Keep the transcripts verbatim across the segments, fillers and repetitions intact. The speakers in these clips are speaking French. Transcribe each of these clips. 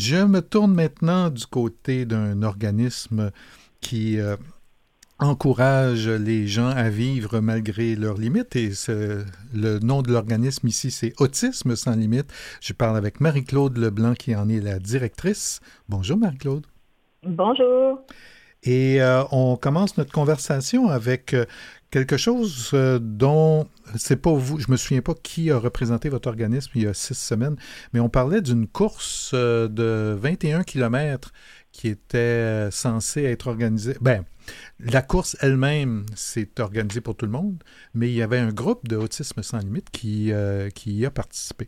Je me tourne maintenant du côté d'un organisme qui euh, encourage les gens à vivre malgré leurs limites. Et ce, le nom de l'organisme ici, c'est Autisme sans limite. Je parle avec Marie-Claude Leblanc, qui en est la directrice. Bonjour Marie-Claude. Bonjour. Et euh, on commence notre conversation avec euh, quelque chose euh, dont, c'est pas vous, je me souviens pas qui a représenté votre organisme il y a six semaines, mais on parlait d'une course euh, de vingt et un kilomètres qui était euh, censée être organisée. Ben, la course elle-même s'est organisée pour tout le monde, mais il y avait un groupe de Autisme sans limite qui, euh, qui y a participé.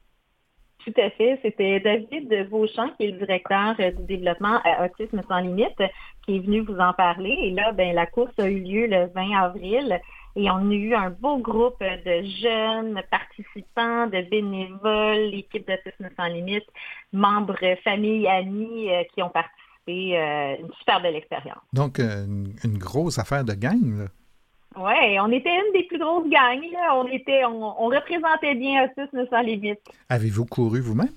Tout à fait. C'était David Beauchamp, qui est le directeur euh, du développement à Autisme sans limite, qui est venu vous en parler. Et là, ben, la course a eu lieu le vingt avril et on a eu un beau groupe de jeunes participants, de bénévoles, l'équipe d'Autisme sans limite, membres, familles, amis euh, qui ont participé. Euh, une super belle expérience. Donc, euh, une, une grosse affaire de gang, là. Ouais, on était une des plus grosses gangs, là. On était, on, on représentait bien Autisme sans limite. Avez-vous couru vous-même?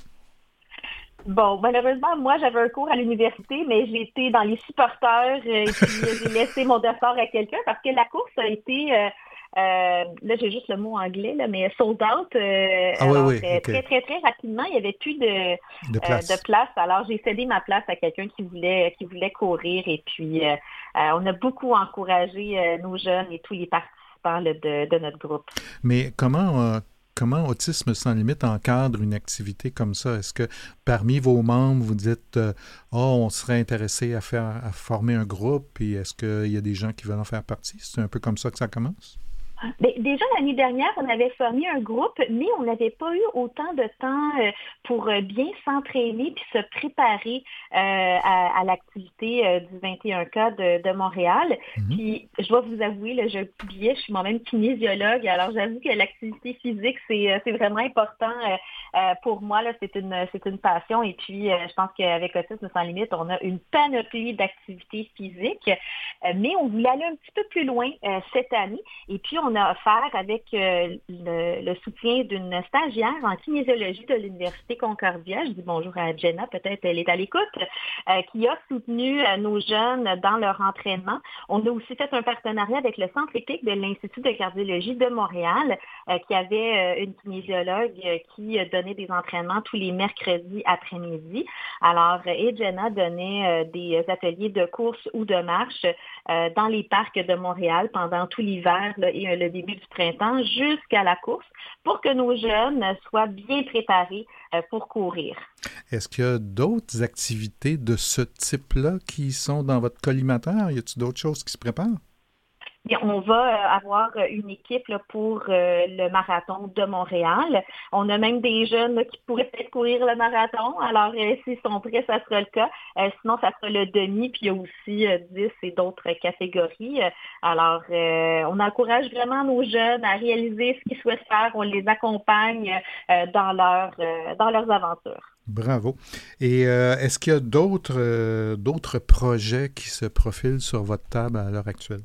Bon, malheureusement, moi, j'avais un cours à l'université, mais j'ai été dans les supporters euh, et puis euh, j'ai laissé mon dossard à quelqu'un parce que la course a été, euh, euh, là, j'ai juste le mot anglais, là, mais sold out. Euh, Ah oui, alors, oui, euh, OK. très, très, très rapidement, il n'y avait plus de, De euh, de place. place. Alors, j'ai cédé ma place à quelqu'un qui voulait, qui voulait courir et puis euh, euh, on a beaucoup encouragé euh, nos jeunes et tous les participants là, de, de notre groupe. Mais comment, euh, comment Autisme sans limite encadre une activité comme ça? Est-ce que parmi vos membres, vous dites euh, oh, on serait intéressé à faire à former un groupe, puis est-ce qu'il y a des gens qui veulent en faire partie? C'est un peu comme ça que ça commence? Bien, déjà, l'année dernière, on avait formé un groupe, mais on n'avait pas eu autant de temps euh, pour euh, bien s'entraîner puis se préparer euh, à, à l'activité euh, du vingt et un K de, de Montréal. Mhm. Puis, je dois vous avouer, là, j'ai oublié, je suis moi-même kinésiologue, alors j'avoue que l'activité physique, c'est, euh, c'est vraiment important euh, euh, pour moi. Là, c'est une, c'est une passion. Et puis, euh, je pense qu'avec Autisme sans limite, on a une panoplie d'activités physiques, euh, mais on voulait aller un petit peu plus loin euh, cette année. Et puis, on a offert avec euh, le, le soutien d'une stagiaire en kinésiologie de l'Université Concordia, je dis bonjour à Jenna, peut-être elle est à l'écoute, euh, qui a soutenu euh, nos jeunes dans leur entraînement. On a aussi fait un partenariat avec le Centre épique de l'Institut de cardiologie de Montréal, euh, qui avait euh, une kinésiologue euh, qui euh, donnait des entraînements tous les mercredis après-midi. Alors, euh, et Jenna donnait euh, des ateliers de course ou de marche euh, dans les parcs de Montréal pendant tout l'hiver là, et euh, le début du printemps jusqu'à la course pour que nos jeunes soient bien préparés euh, pour courir. Est-ce qu'il y a d'autres activités de ce type-là qui sont dans votre collimateur? Y a-t-il d'autres choses qui se préparent? Bien, on va euh, avoir une équipe là, pour euh, le marathon de Montréal. On a même des jeunes là, qui pourraient peut-être courir le marathon. Alors, euh, s'ils sont prêts, ça sera le cas. Euh, sinon, ça sera le demi, puis il y a aussi euh, dix et d'autres catégories. Euh, Alors, euh, on encourage vraiment nos jeunes à réaliser ce qu'ils souhaitent faire. On les accompagne euh, dans, leur, euh, dans leurs aventures. Bravo. Et euh, est-ce qu'il y a d'autres euh, d'autres projets qui se profilent sur votre table à l'heure actuelle?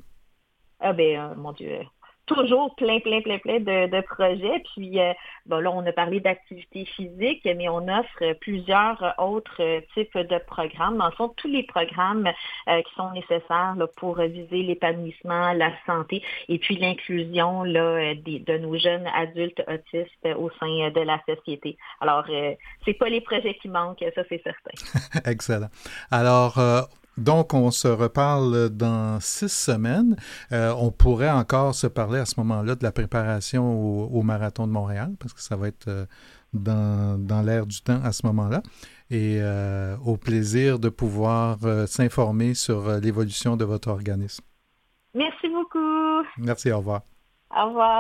Ah ben, euh, mon Dieu, toujours plein, plein, plein, plein de, de projets. Puis, euh, bon, là, on a parlé d'activités physiques, mais on offre plusieurs autres types de programmes. Dans le fond, tous les programmes euh, qui sont nécessaires là, pour viser l'épanouissement, la santé et puis l'inclusion là, des, de nos jeunes adultes autistes au sein de la société. Alors, euh, c'est pas les projets qui manquent, ça, c'est certain. Excellent. Alors, euh, donc, on se reparle dans six semaines. Euh, on pourrait encore se parler à ce moment-là de la préparation au, au Marathon de Montréal, parce que ça va être euh, dans, dans l'air du temps à ce moment-là. Et euh, au plaisir de pouvoir euh, s'informer sur euh, l'évolution de votre organisme. Merci beaucoup. Merci, au revoir. Au revoir.